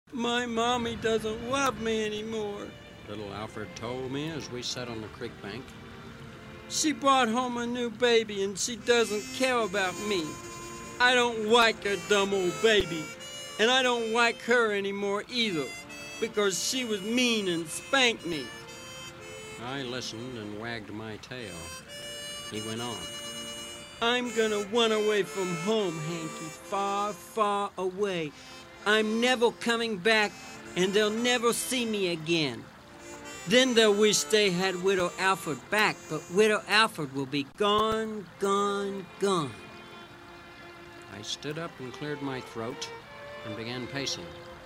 My mommy doesn't love me anymore, little Alfred told me as we sat on the creek bank. She brought home a new baby and she doesn't care about me. I don't like a dumb old baby, and I don't like her anymore either, because she was mean and spanked me. I listened and wagged my tail. He went on. I'm gonna run away from home, Hanky, far, far away. I'm never coming back, and they'll never see me again. Then they'll wish they had Widow Alfred back, but Widow Alfred will be gone, gone, gone. I stood up and cleared my throat and began pacing.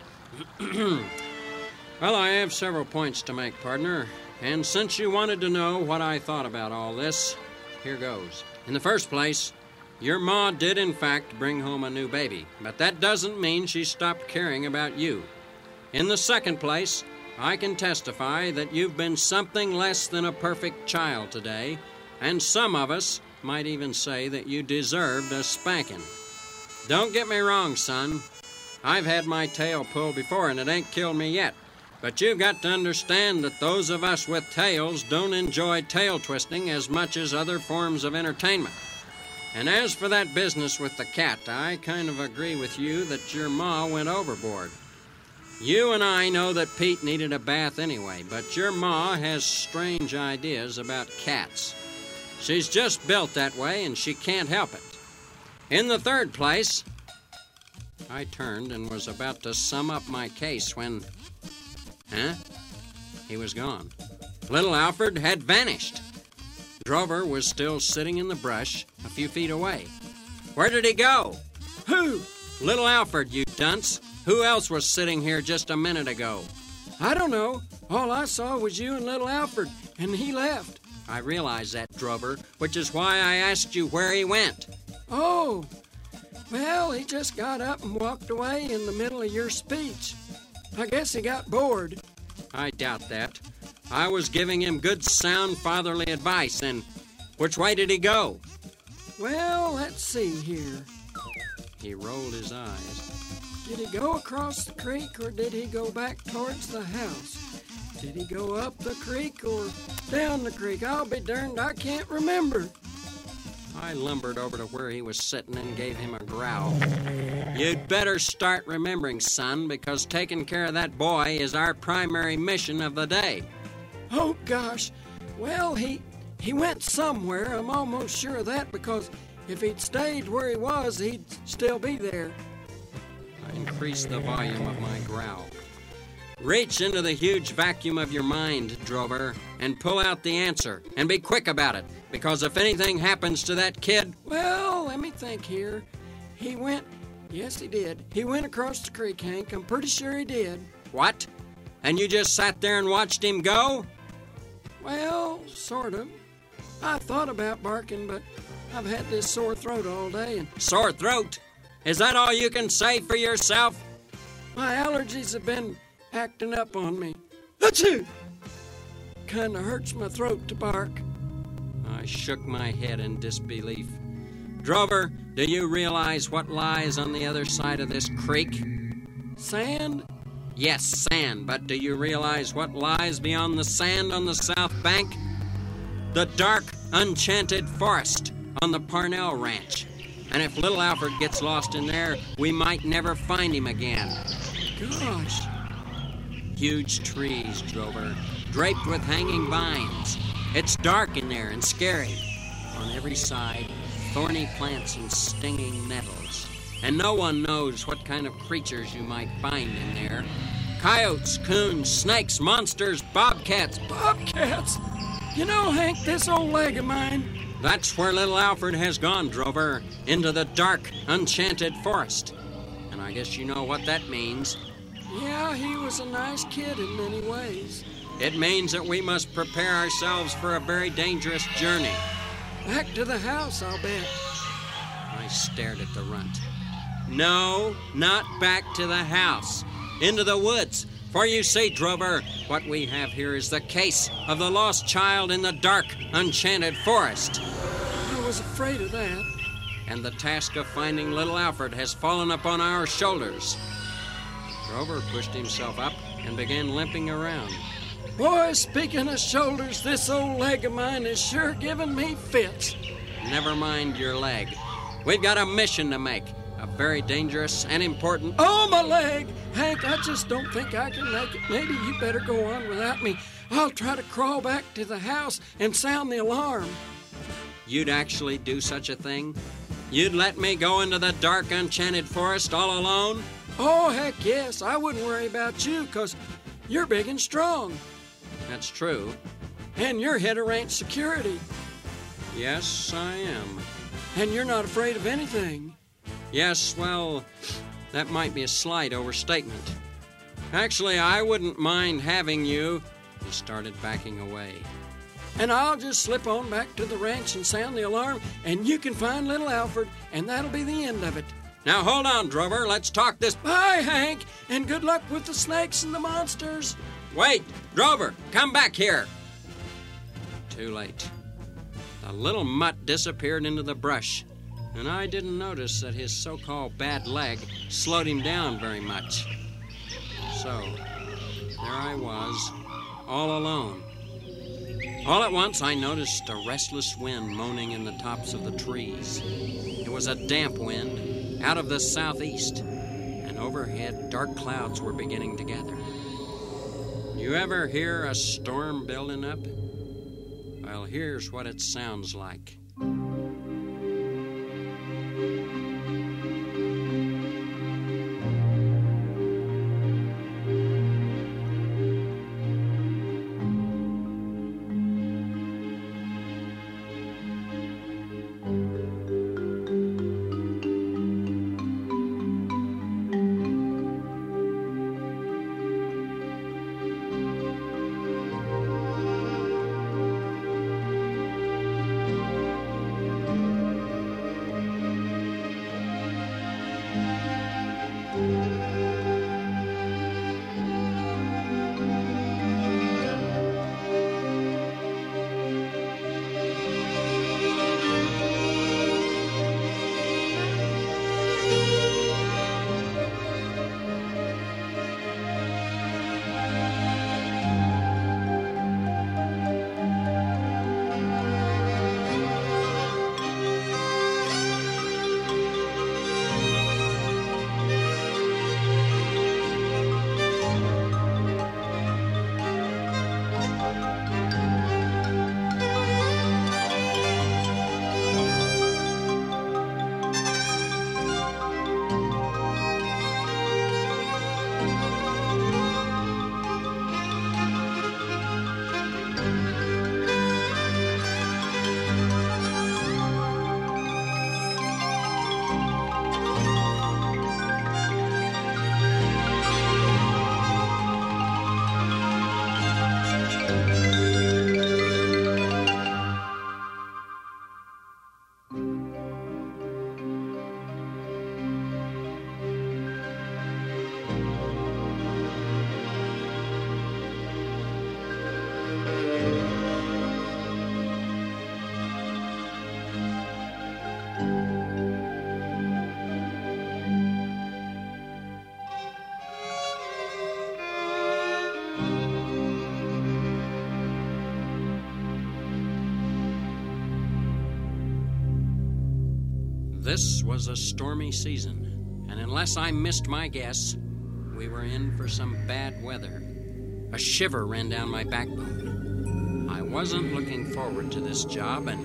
Well, I have several points to make, partner, and since you wanted to know what I thought about all this, here goes. In the first place, your ma did in fact bring home a new baby, but that doesn't mean she stopped caring about you. In the second place, I can testify that you've been something less than a perfect child today, and some of us might even say that you deserved a spanking. Don't get me wrong, son. I've had my tail pulled before, and it ain't killed me yet. But you've got to understand that those of us with tails don't enjoy tail twisting as much as other forms of entertainment. And as for that business with the cat, I kind of agree with you that your ma went overboard. You and I know that Pete needed a bath anyway, but your ma has strange ideas about cats. She's just built that way, and she can't help it. In the third place, I turned and was about to sum up my case when... He was gone. Little Alfred had vanished. Drover was still sitting in the brush a few feet away. Where did he go? Who? Little Alfred, you dunce. Who else was sitting here just a minute ago? I don't know. All I saw was you and little Alfred, and he left. I realize that, Drover, which is why I asked you where he went. Oh, well, he just got up and walked away in the middle of your speech. I guess he got bored. I doubt that. I was giving him good, sound, fatherly advice, and which way did he go? Well, let's see here. He rolled his eyes. Did he go across the creek, or did he go back towards the house? Did he go up the creek or down the creek? I'll be darned, I can't remember. I lumbered over to where he was sitting and gave him a growl. You'd better start remembering, son, because taking care of that boy is our primary mission of the day. Oh, gosh. Well, he went somewhere. I'm almost sure of that, because if he'd stayed where he was, he'd still be there. I increased the volume of my growl. Reach into the huge vacuum of your mind, Drover, and pull out the answer, and be quick about it, because if anything happens to that kid... Well, let me think here. He went... Yes, he did. He went across the creek, Hank. I'm pretty sure he did. What? And you just sat there and watched him go? Well, sort of. I thought about barking, but I've had this sore throat all day, and... Sore throat? Is that all you can say for yourself? My allergies have been acting up on me. Achoo! Kinda hurts my throat to bark. I shook my head in disbelief. Drover, do you realize what lies on the other side of this creek? Sand? Yes, sand, but do you realize what lies beyond the sand on the south bank? The dark, enchanted forest on the Parnell Ranch. And if little Alfred gets lost in there, we might never find him again. Gosh. Huge trees, Drover, draped with hanging vines. It's dark in there and scary. On every side, thorny plants and stinging nettles. And no one knows what kind of creatures you might find in there. Coyotes, coons, snakes, monsters, bobcats. Bobcats? You know, Hank, this old leg of mine... That's where little Alfred has gone, Drover, into the dark, enchanted forest. And I guess you know what that means. Yeah, he was a nice kid in many ways. It means that we must prepare ourselves for a very dangerous journey. Back to the house, I'll bet. I stared at the runt. No, not back to the house. Into the woods. For you see, Drover, what we have here is the case of the lost child in the dark, enchanted forest. I was afraid of that. And the task of finding little Alfred has fallen upon our shoulders. Drover pushed himself up and began limping around. Boy, speaking of shoulders, this old leg of mine is sure giving me fits. Never mind your leg. We've got a mission to make. A very dangerous and important... Oh, my leg! Hank, I just don't think I can make it. Maybe you better go on without me. I'll try to crawl back to the house and sound the alarm. You'd actually do such a thing? You'd let me go into the dark, enchanted forest all alone? Oh, heck yes. I wouldn't worry about you, 'cause you're big and strong. That's true. And you're head of ranch security. Yes, I am. And you're not afraid of anything. Yes, well, that might be a slight overstatement. Actually, I wouldn't mind having you... He started backing away. And I'll just slip on back to the ranch and sound the alarm, and you can find little Alfred, and that'll be the end of it. Now, hold on, Drover. Let's talk this... Bye, Hank, and good luck with the snakes and the monsters. Wait! Drover, come back here! Too late. The little mutt disappeared into the brush, and I didn't notice that his so-called bad leg slowed him down very much. So, there I was, all alone. All at once, I noticed a restless wind moaning in the tops of the trees. It was a damp wind out of the southeast, and overhead, dark clouds were beginning to gather. You ever hear a storm building up? Well, here's what it sounds like. This was a stormy season, and unless I missed my guess, we were in for some bad weather. A shiver ran down my backbone. I wasn't looking forward to this job, and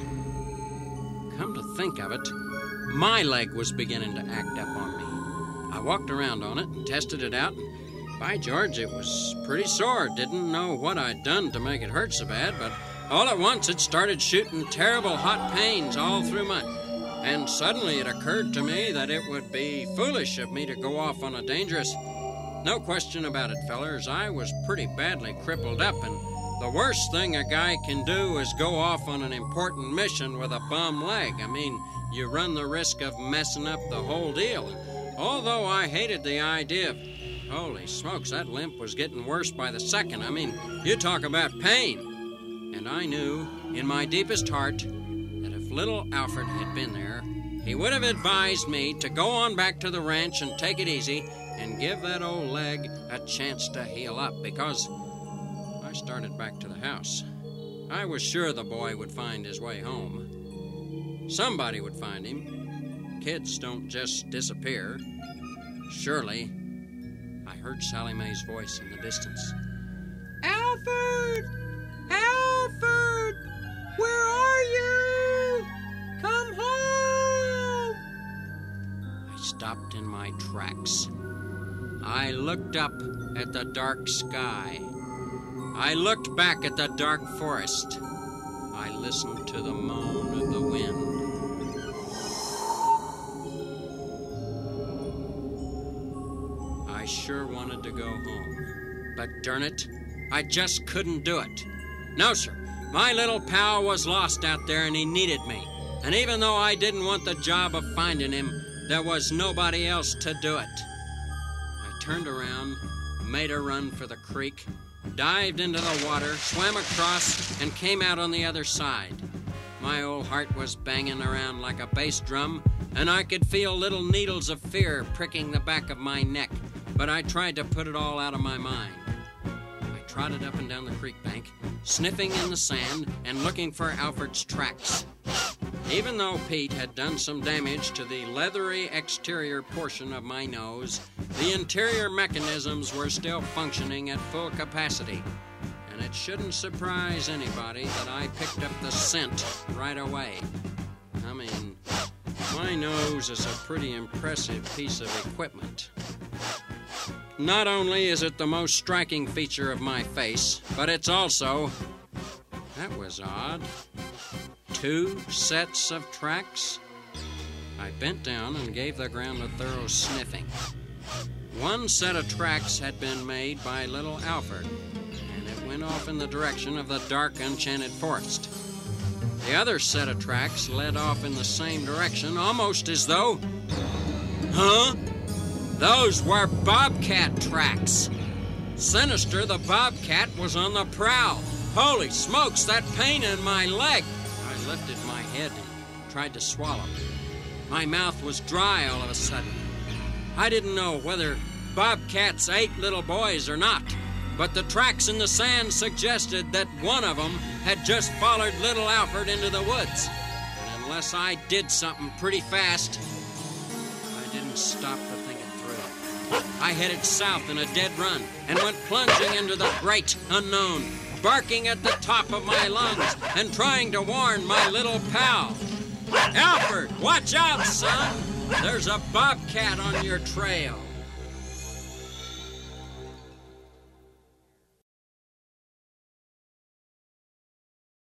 come to think of it, my leg was beginning to act up on me. I walked around on it and tested it out. By George, it was pretty sore. Didn't know what I'd done to make it hurt so bad, but all at once it started shooting terrible hot pains all through my... And suddenly it occurred to me that it would be foolish of me to go off on a dangerous... No question about it, fellers, I was pretty badly crippled up, and the worst thing a guy can do is go off on an important mission with a bum leg. I mean, you run the risk of messing up the whole deal. Although I hated the idea of... Holy smokes, that limp was getting worse by the second. I mean, you talk about pain. And I knew, in my deepest heart, that if little Alfred had been there, he would have advised me to go on back to the ranch and take it easy, and give that old leg a chance to heal up, because I started back to the house. I was sure the boy would find his way home. Somebody would find him. Kids don't just disappear. Surely, I heard Sally Mae's voice in the distance. Alfred! Alfred! Where are you? Come home! I stopped in my tracks. I looked up at the dark sky. I looked back at the dark forest. I listened to the moan of the wind. I sure wanted to go home, but darn it, I just couldn't do it. No, sir, my little pal was lost out there and he needed me. And even though I didn't want the job of finding him, there was nobody else to do it. I turned around, made a run for the creek, dived into the water, swam across, and came out on the other side. My old heart was banging around like a bass drum, and I could feel little needles of fear pricking the back of my neck, but I tried to put it all out of my mind. I trotted up and down the creek bank, sniffing in the sand and looking for Alfred's tracks. Even though Pete had done some damage to the leathery exterior portion of my nose, the interior mechanisms were still functioning at full capacity. And it shouldn't surprise anybody that I picked up the scent right away. I mean, my nose is a pretty impressive piece of equipment. Not only is it the most striking feature of my face, but it's also... That was odd. 2 sets of tracks? I bent down and gave the ground a thorough sniffing. 1 set of tracks had been made by little Alfred, and it went off in the direction of the dark, enchanted forest. The other set of tracks led off in the same direction, almost as though... Huh? Those were bobcat tracks. Sinister, the bobcat was on the prowl. Holy smokes, that pain in my leg! I lifted my head and tried to swallow. My mouth was dry all of a sudden. I didn't know whether bobcats ate little boys or not, but the tracks in the sand suggested that one of them had just followed little Alfred into the woods. And unless I did something pretty fast, I didn't stop to think it through. I headed south in a dead run and went plunging into the great unknown, barking at the top of my lungs and trying to warn my little pal. Alfred, watch out, son! There's a bobcat on your trail.